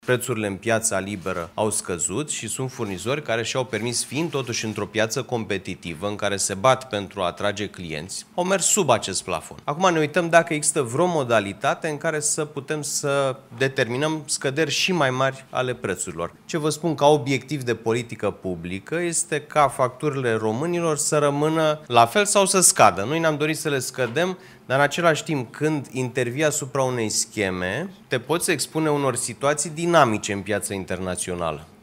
Prețurile în piața liberă au scăzut și sunt furnizori care și-au permis, fiind totuși într-o piață competitivă în care se bat pentru a atrage clienți, au mers sub acest plafon. Acum ne uităm dacă există vreo modalitate în care să putem să determinăm scăderi și mai mari ale prețurilor. Ce vă spun ca obiectiv de politică publică este ca facturile românilor să rămână la fel sau să scadă. Noi ne-am dorit să le scădem, dar în același timp, când intervii asupra unei scheme, te poți expune unor situații dinamice în piața internațională.